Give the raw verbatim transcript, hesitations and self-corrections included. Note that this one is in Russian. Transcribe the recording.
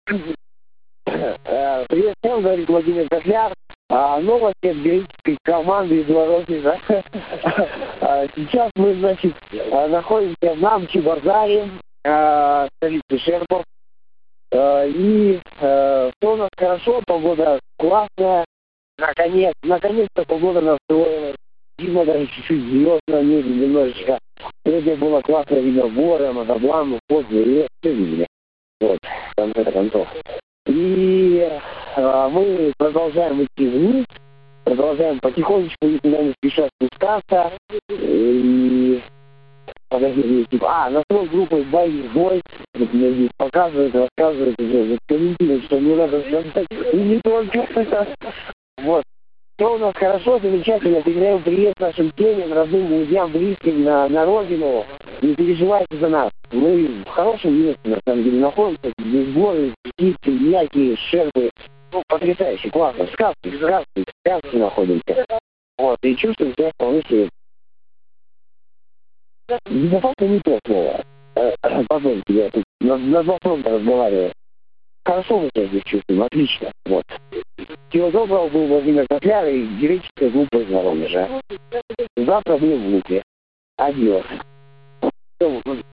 Э, Привет всем, говорит Владимир Котляр. А, Новости от греческой команды из Воронежа. А, Сейчас мы, значит, а, находимся в Намчи-Базаре, а, столице Шерпов. А, И а, все у нас хорошо, погода классная. Наконец, наконец-то погода настроилась. Видно даже чуть-чуть звезд на небе немножечко. Сегодня было классно видно горы, Мазаблан, Поздний лес, все видели. Вот, в конце концов. И а, мы продолжаем идти вниз, продолжаем потихонечку, никуда не спеша спускаться. И подожди, типа, а, настрой группой Байли Бой, вот мне здесь показывают, рассказывают уже, комментируют, что мне надо сказать, и не только. Вот. Все у нас хорошо, замечательно, передаем привет нашим семьям, родным, друзьям, близким на, на родину. Не переживайте за нас. Мы в хорошем месте, на самом деле, находимся. Здесь горы, птицы, яки, шерпы. Ну, потрясающе, классно. Сказки, сказки, сказки находимся. Вот, и чувствуем себя вполне себе. Безопасно не то слово. Позвольте, я тут на, на два фронта разговариваю. Хорошо мы себя здесь чувствуем, отлично. Вот. Всего доброго, был Владимир Котляр и греческая группа из Воронежа. Завтра мы в Луке. Адьос.